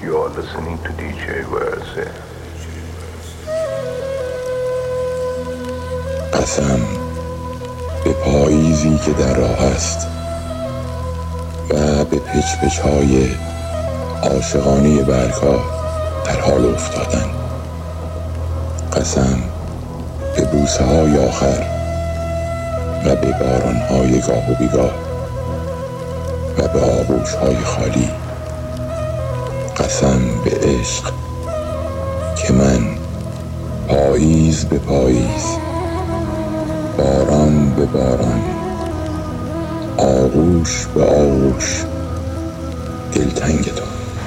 You are listening to DJ Verse. قسم به پاییزی که در راه است و به پچ‌پچ‌های عاشقانه برگ‌ها در حال افتادن. قسم به بوسه‌های آخر و به باران‌های گاه و بیگاه و به آغوش‌های خالی. قسم به عشق که من پاییز به پاییز، باران به باران، آغوش به آغوش دلتنگ تو.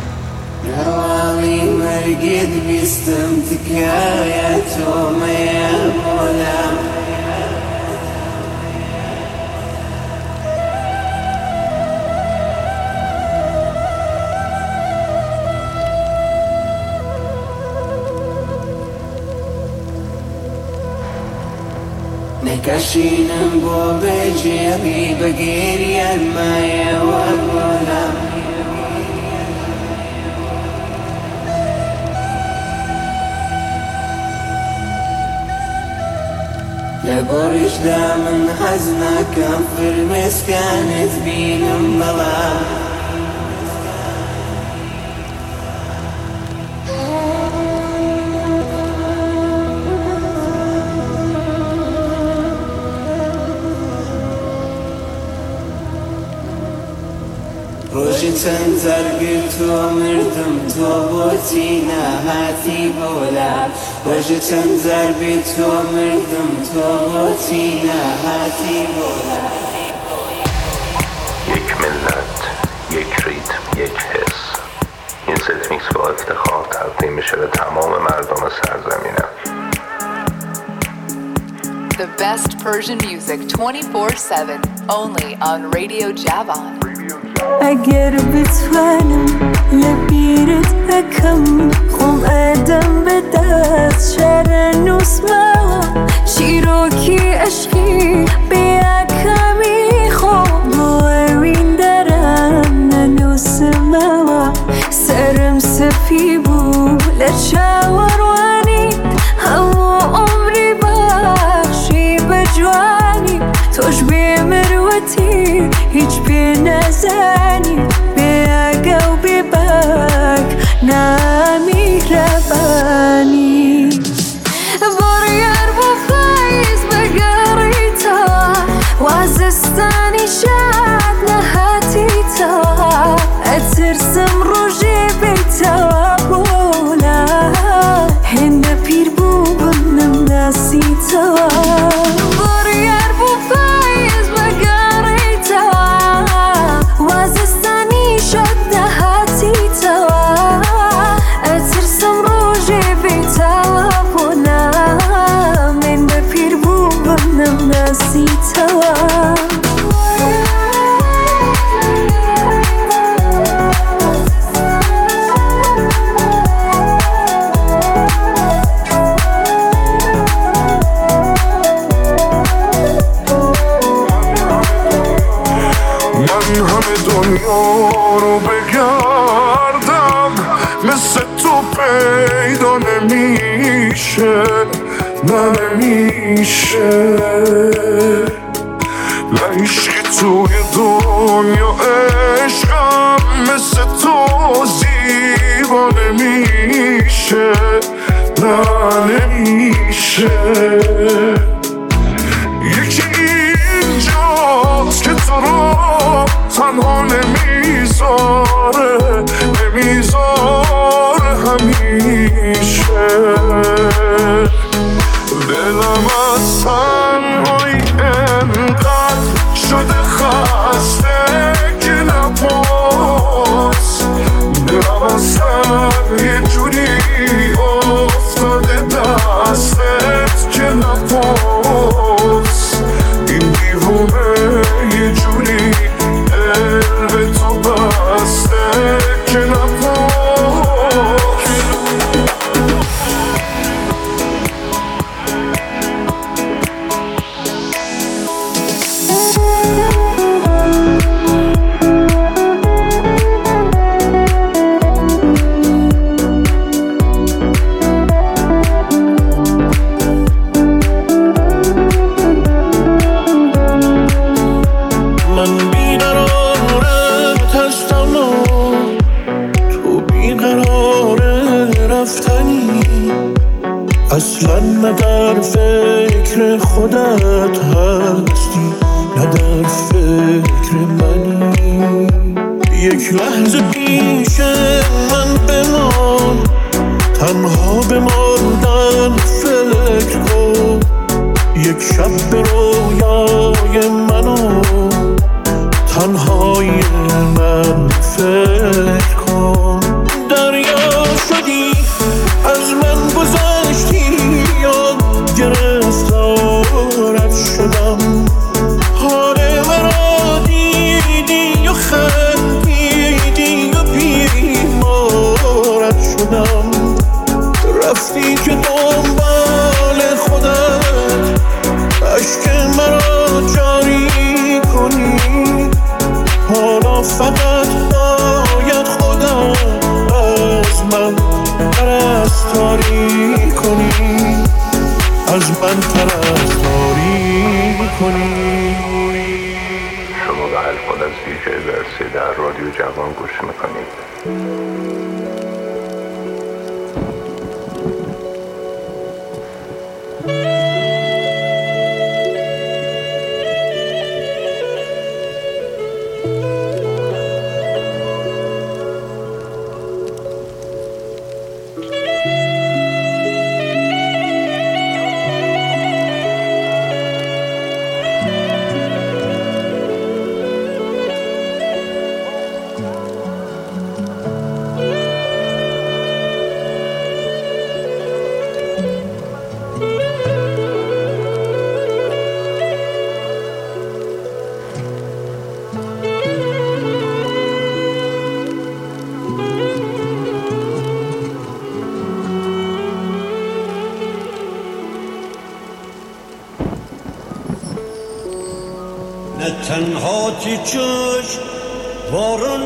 نوالي مرقد بيستمتك يا توم يا مولا نكشينا بو بجيبي بقيريا ما يورونا لبورش دامن حزنا كفر مسكانت بين الظلام روشي تنزل قلتو مردم توبوتينا هاتي بولا روشي تنزل قلتو مردم توبوتينا هاتي بولا یک ملت، یک ریتم، یک حس. این ست میکس با افتخار تقدیم میشه به تمام مردم سرزمینم. The best Persian music 24/7 only on Radio Javan. اگر بتوانم لبیرت اکم خون ادم به دست شرنوس ما شیروکی عشقی بیا کمی خوب بوین درن ننوس ما سرم سفی بو لچاوروانی همو عمری بخشی بجوانی توش بمروتی هیچ بی نزنی بیا و ببک نمی ربانی بریار با فایز بگری تا وازستانی شد نهاتی تا اترسم روژی بیتا بولا هنده پیر بوبنم نسی تا بریار با فایز بگری تا وازستانی شد نهاتی تا اترسم روژی بیتا بولا هنده پیر بوبنم نسی تا دنیا رو بگردم مثل تو پیدا نمیشه نه نمیشه نه عشقی توی دنیا عشقم مثل تو زیبا نمیشه نه نمیشه یکی اینجاست که تو رو تنها نمیذاره همیشه دلم از تنهایی انقدر شده خسته که نپاس دلم از سر یه جوری افتاده دستت که نپاس این دیوونه یه جوری دل به اصلا نه در فکر خودت هستی نه در فکر منی. یک لحظه پیش من بمان، تنها بماندن فکر کن. یک شب به رویای منو تنهای من فکر کن. دریا شدی از من گذشتی یا گرفتارت شدم. حال مرا دیدی و خندیدی و بیمارت شدم. رفتی که دنبال خودت عشق مرا جاری کنی. حالا فقط باید خودت از من پرستاری کنی، از من پرستاری کنی. شما به الفاظ از ویژه برسی در رادیو جوان گوش میکنید. نه تنها تی چشم باران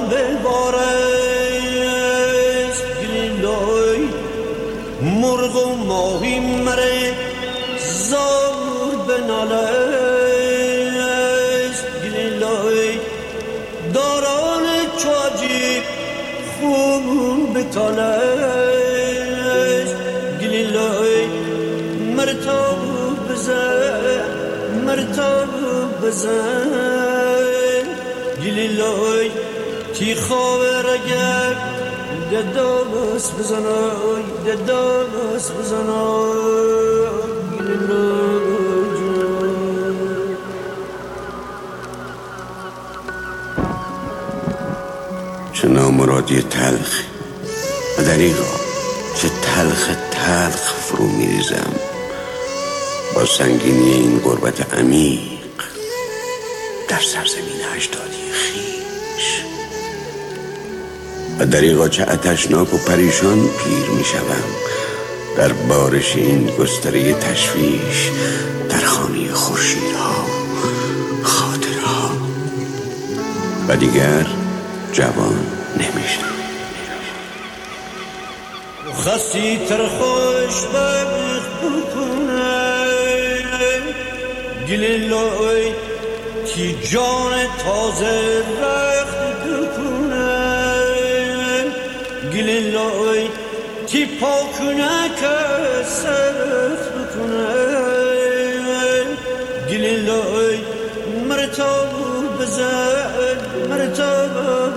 ببارست گلیلای مرغ و ماهی مره زار بنالست گلیلای داران چاجی خون بتالست گلیلای مرتاب بزن مرتاب بزن گلیلای تی خاور اگر دداس بزنای دداس بزنای گلیلای. چه نامرادی تلخ و دریغا چه تلخ فرو میریزم با سنگینی این غربت عمیق در سرزمین اجدادی خویش. و دریغا چه عطشناک و پریشان پیر میشوم در بارش این گستره تشویش در خانه خورشیدها خاطرها و دیگر جوان نمیشم. خستی تر خوش بخت بکنه گلیلای تی جان تازه رخت بکنه گلیلای تی پاکنه که سرخت بکنه گلیلای مرتاب بزن مرتاب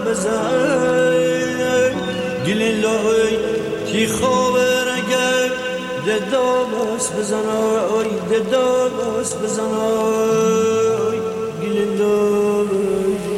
بزن گلیلای تی خاور اگر دداس بزنای دداس بزنای گلیلای.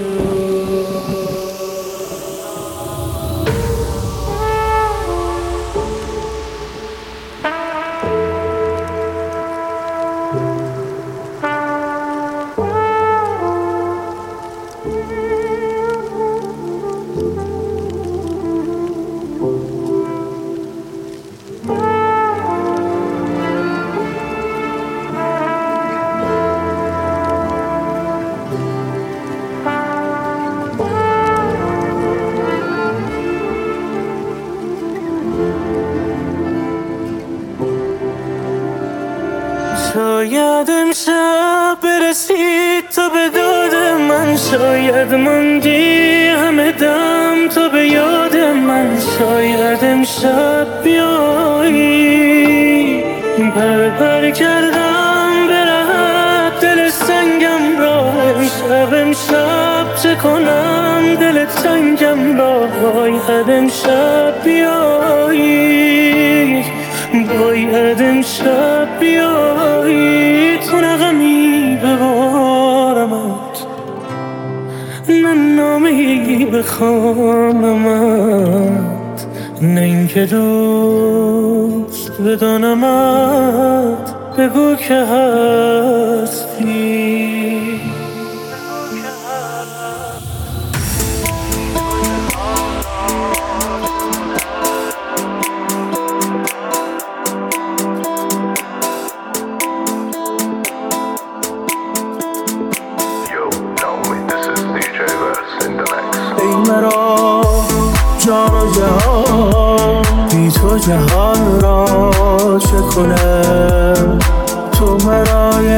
شاید امشب برسید تو به داد من، شاید ماندی همه دم تو به یاد من، شاید امشب بیایی سعی کردم برهت دل سنگم را، امشب چه کنم دل تنگم را، باید امشب بیایی، باید امشب بیایی، تو نغمی ببارمت، نه نامه‌ای بخوانمت، نه اینکه دوست بدانمت، بگو که هستی. مرا جان و جهان بی تو جهان را چه کنم، تو مرای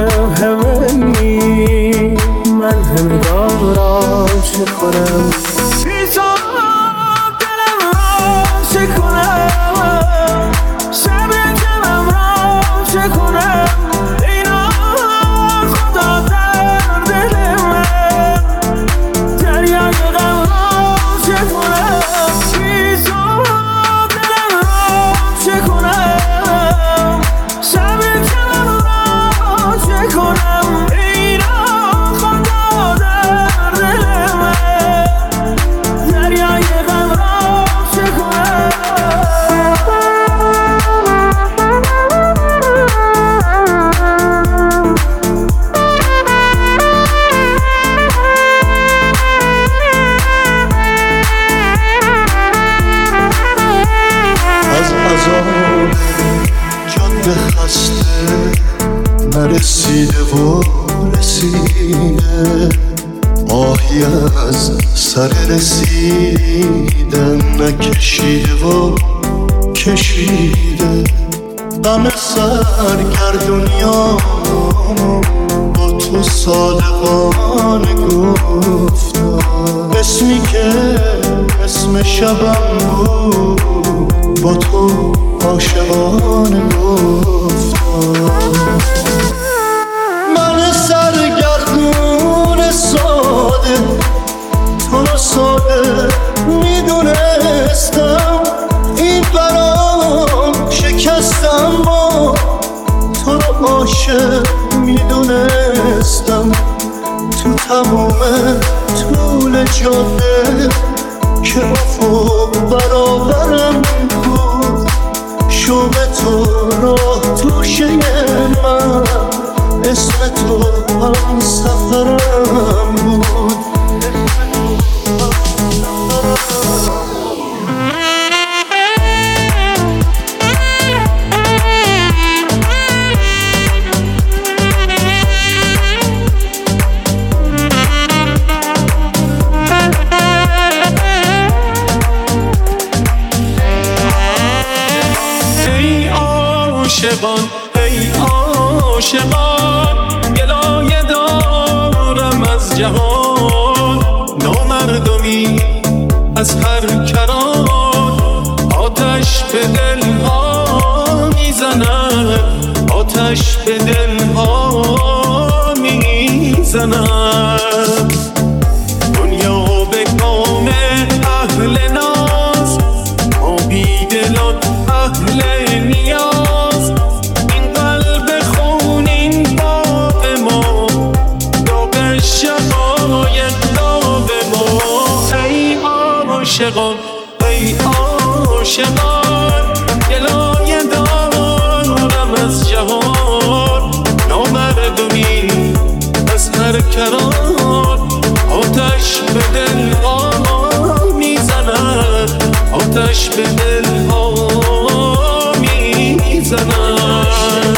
همینی من همگان را چه کنم، بی تو دلم را چه کنم، شب دلم را چه کنم، اینا خدا در دل من دریای غم چه کنم، بی تو دلم را چه کنم، شب دلم را چه کنم، اینا خدا در دل من دریای غم را چه کنم. جاده خسته نرسیده و رسیده، آهی از سر رسیدن نکشیده و کشیده، غم سرگردونیامو با تو صادقانه گفتم، اسمی که اسم شبم بود با تو عاشقانه گفتم، من سرگردون ساده تو رو ساده میدونستم، این برام شکستم با تو رو عاشق میدونستم، تو تمام طول جاده که افق برابرم بود، شوق تو راه توشه من، اسم تو هم سفرم بود. ای عاشقان گلایه دارم از جهان، نامردمی از هر کران، آتش به دلها میزند، آتش به دلها میزند، دنیا به کام اهل ناز، ما بیدلان اهل نیاز، این قلب خونین باغ ما، داغ شقایق داغ ما، ای عاشقان ای عاشقان گلایه دارم از جهان، نامردمی از هر کران، آتش به دلها میزند، آتش به دلها میزند.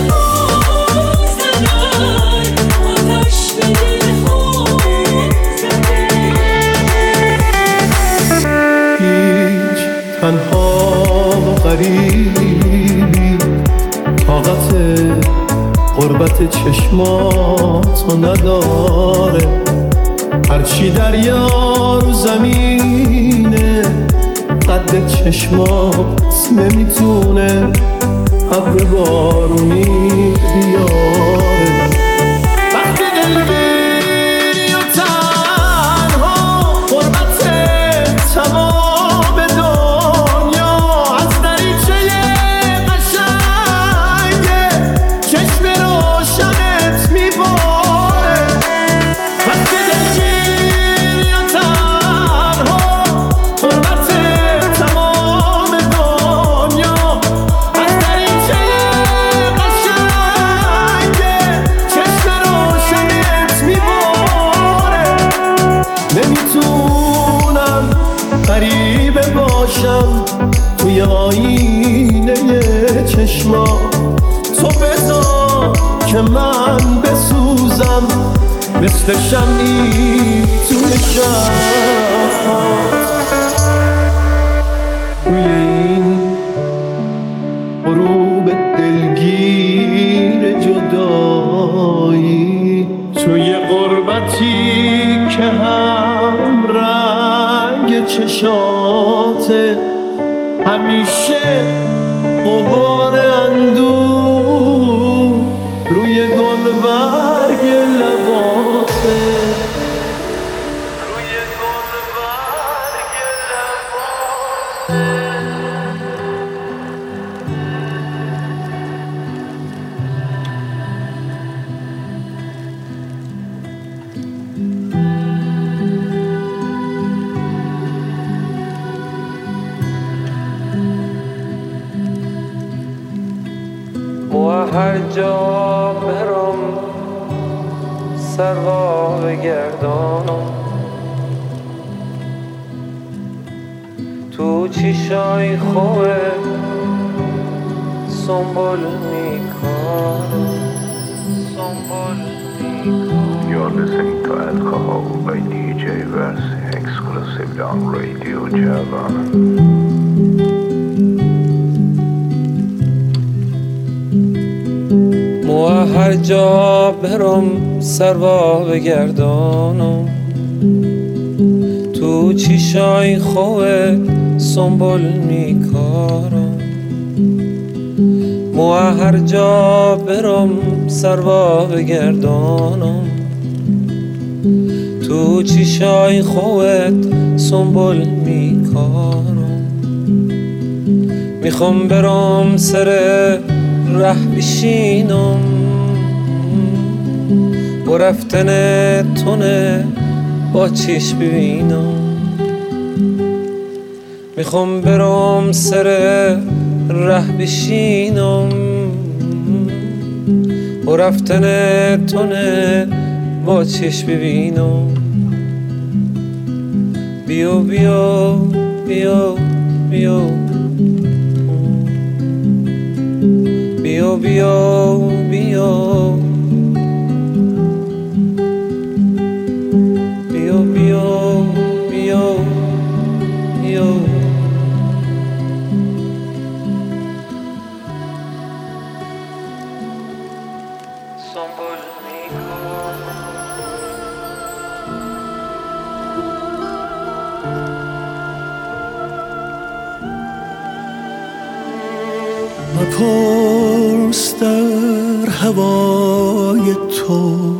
هیچ تنها و غریبی طاقت غربت چشماتو نداره، هرچی دریا رو زمینه قد چشمات نمیتونه، ابر بارونی بیاره. وقتی دلگیری و تنها غربت تمام دنیا از دریچه قشنگ چشم روشنت میباره. وقتی دلگیری و تنها غربت تمام دنیا از دریچه قشنگ چشم روشنت میباره. نمیتونم غریبه باشم توی آینه چشما، تو بذار که من بسوزم مثل شمعی توی شب‌هات. روی این غروب دلگیر جدایی، توی غربتی که هم رنگ چشاته، همیشه غبار اندوه روی گلبرگ لباته. هر جا برم سروا بگردانم، تو چشای خوبه سنبول میکنم. You're listening to Alcohol by DJ Versi exclusively on Radio Javan. هر جا برم سروا بگردانم، تو چشای خوبه سنبول میکارم. هر جا برم سروا بگردانم، تو چشای خوبت سنبول میکارم. میخوام برم سر ره بشینم، با رفتن تونه با چشم ببینم. میخوام برم سر ره بشینم، با رفتن تونه با چشم ببینم. بیا بیا بیا بیا بیا بیا بیا بیا بیا بیا سنبول مپرس در هوای تو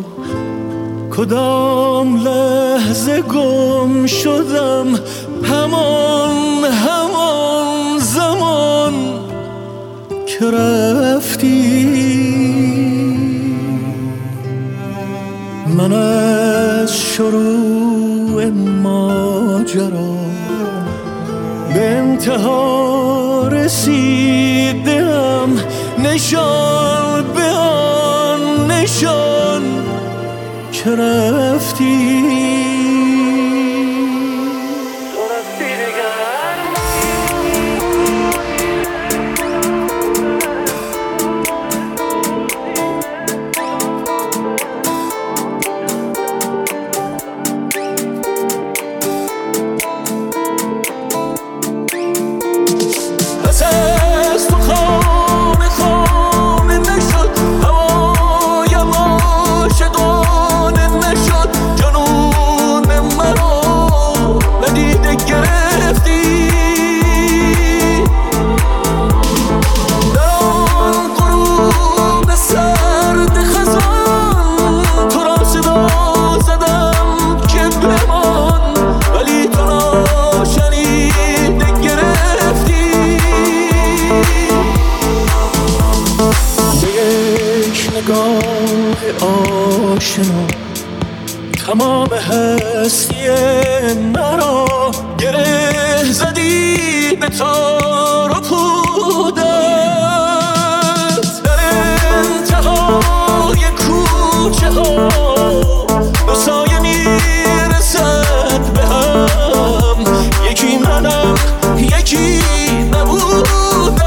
کدام لحظه گم شدم، همان زمان که رفتی. من از شروع ماجرا به انتها رسیدم، نشان به آن نشان که رفتی. جنون تمام هستی مرا گره زدی به تار و پودت، در انتهای کوچه ها دو سایه میرسد به هم، یکی منم یکی نبودم.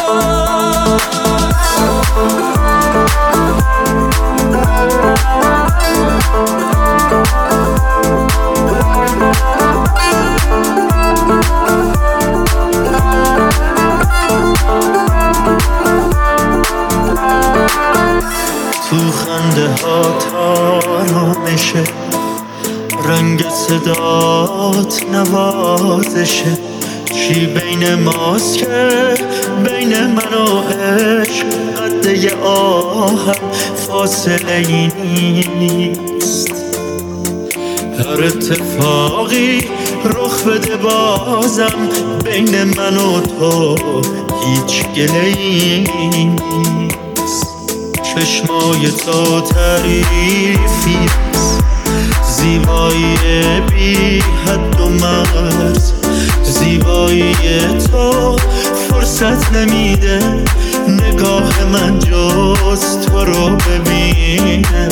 تو خنده ها تارانشه، رنگ صدات نوازشه، چی بین ماست که بین من و عشق قده آهم فاصله ای نیست. هر اتفاقی رخ بده بازم بین من و تو هیچ گله ای نیست. چشمای تو تعریفیست، زیبایی بی حد و مرز، زیبایی تو فرصت نمیده نگاه من جز تو رو ببینه.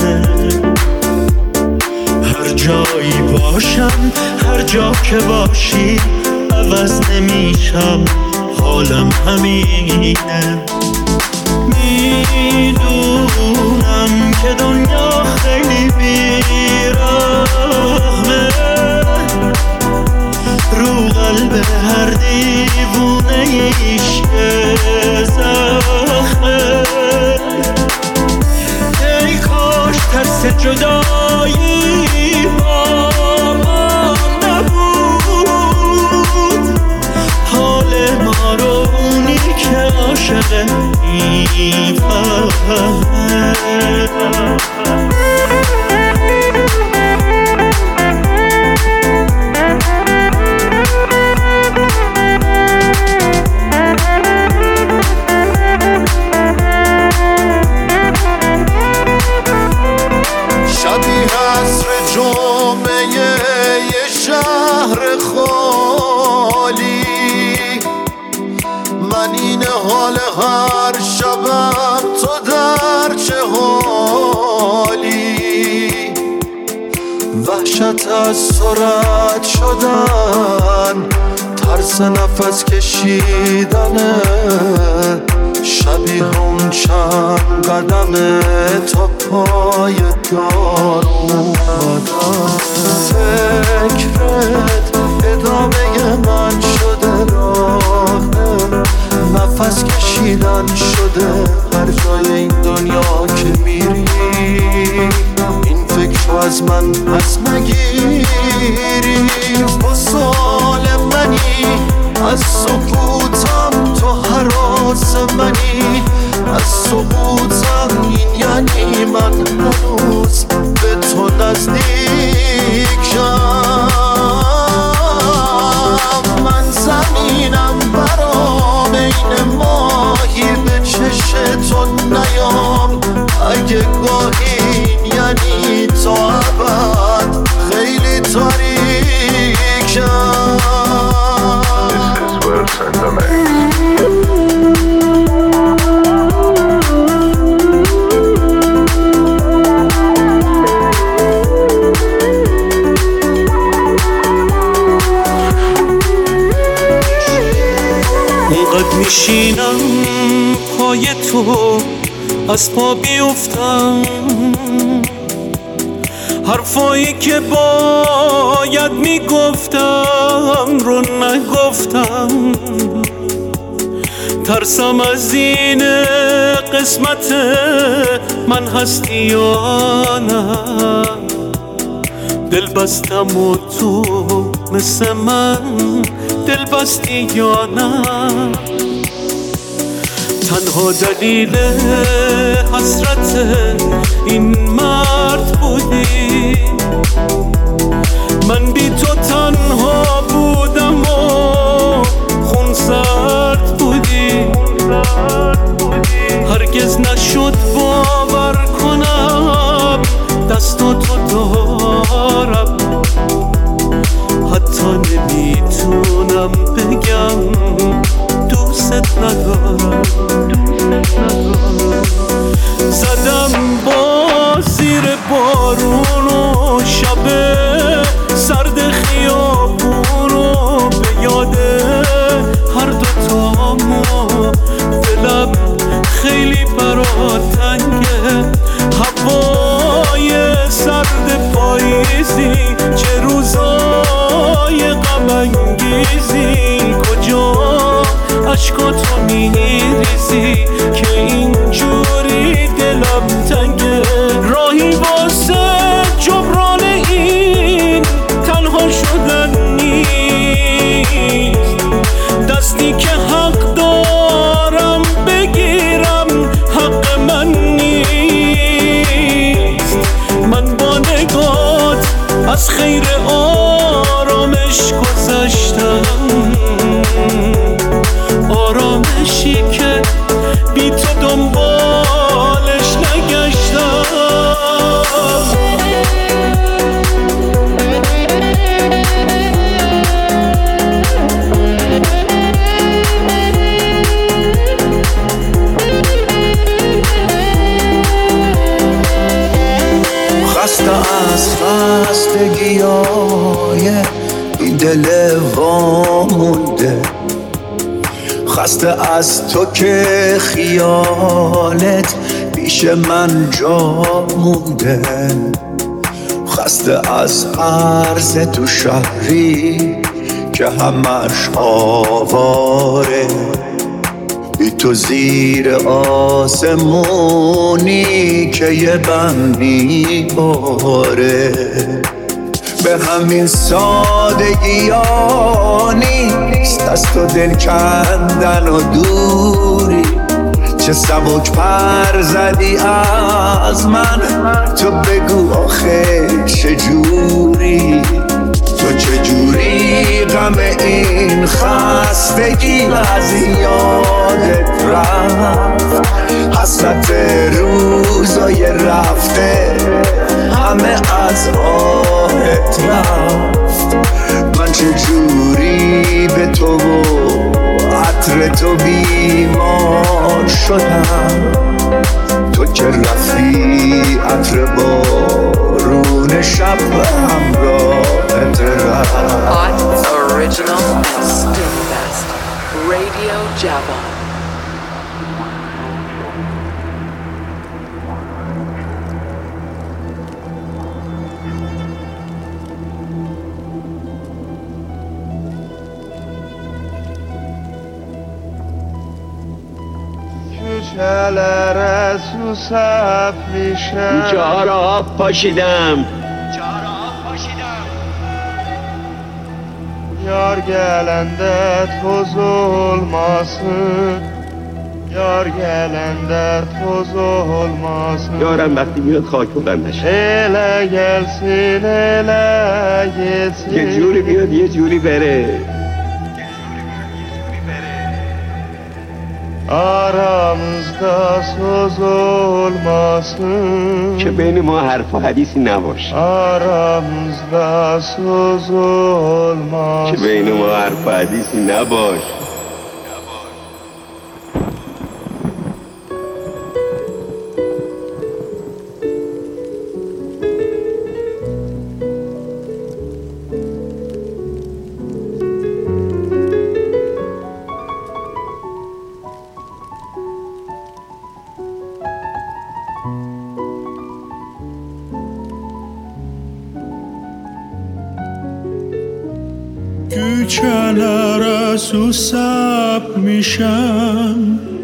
هر جایی باشم هر جا که باشی عوض نمیشم، حالم همینه. میدونم که دنیا خیلی بیرحمه، رو قلب هر دیوونه ایش زخمه. ای کاش ترس جدایی با ما نبود، حال ما رو اونی که عاشقه میفهمه. شبیه عصر جمعه یه شهر خالی، من این حال هر شبم تو در چه حالی. وحشت از سرعت شدن، ترس نفس کشیدنه، شبیه اون چند قدمه تا پای دار اومدن. فکرت ادامه من شده راهم، نفس کشیدن شده هر جای این دنیا که میری. این فکر از من پس نگیری، با سال منی از سکوتم تو هراس منی، از سقوطم این یعنی من هنوز به تو نزدیکم. من زمینم برام این ماهی به چش تو نیام، اگه گاهی این یعنی تا ابد خیلی تاریکم. اونقدر میشینم پای تو از پا بیفتم، حرفایی که باید میگفتم رو نگفتم. ترسم از این قسمت من هستی یا نه، دل بستم و تو مثل من دل بستی یا نه. تنها دلیل حسرت این مرد بودی، من بی تو تنها بودم و خونسرد بودی. هرگز نشد باور کنم دست تو داشتی. عشقاتو میریزی که اینجوری دلم تنگه. راهی واسه جبران این تنها شدن نیست، دستی که حق دارم بگیرم حق من نیست. من با نگات از خیر آرامش گذشتم، آرامشی که بی تو دنبالش نگشتم. خسته از خستگیای این دل وامونده، خسته از تو که خیالت پیش من جا مونده، خسته از عرض تو شهری که همش آواره، بی تو زیر آسمونی که یه بند میباره. به همین سادگی ها نیست از تو دل کندن و دوری، چه سبک پر زدی از من تو بگو آخه چجوری، تو چجوری غم این خستگی از یادت رفت، حسرت روزای رفته همه از آهت رفت. من چجوری به تو و عطر تو بیمار شدم، تو که رفتی عطر بارون شب همراهت رفت. Hot, original, and still best. Radio Java. کوچه‌لر سوسف میشه، کوچه ها را آب پاشیدم، یار گلنده توز olmasın، یار گلنده توز olmasın. یارم وقتی میاد خاک بودن نشه، ele gelsin ele gitsin، یه جوری بیاد یه جوری بره. aramızda söz olmasın، که بین ما حرف و حدیثی نباشه، aramızda söz olmasın، که بین ما حرف و حدیثی نباشه. Küçelere susap mişem,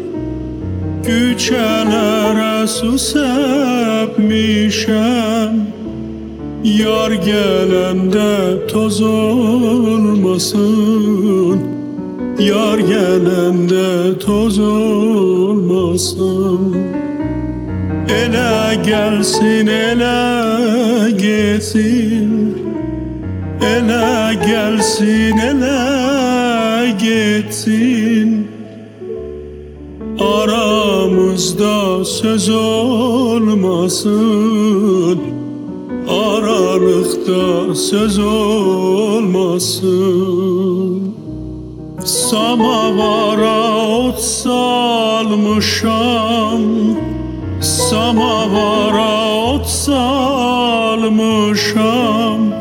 küçelere susap mişem, yar gelende toz olmasın, yar gelende toz olmasın. Ele gelsin ele gitsin, ele gelsin ele gitsin, aramızda söz olmasın, aralıkta söz olmasın. Samavara ot salmışam, samavara ot salmışam,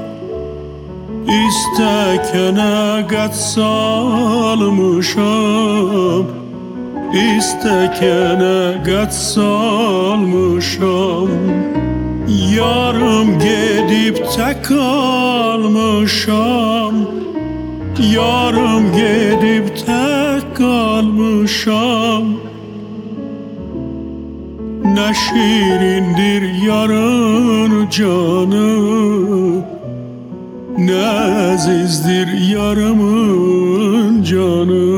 İstekene qət salmışam, İstekene qət salmışam. Yarım gedib tək qalmışam, yarım gedib tək kalmışam, ne şirindir yarın canı, ne azizdir yarımın canı.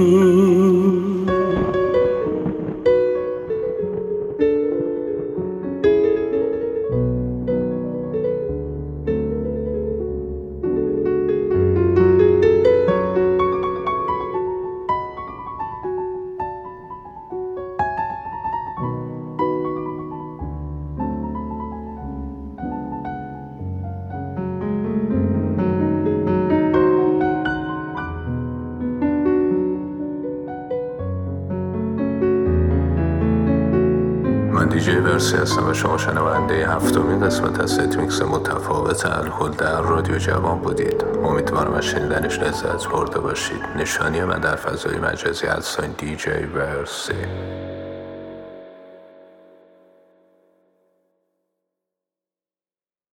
من دیجی ورسی هستم و شما شنونده هفتمین قسمت از ست میکس متفاوت الکل در رادیو جوان بودید. امیدوارم از شنیدنش لذت برده باشید. نشانی من در فضای مجازی @ دیجی ورسی.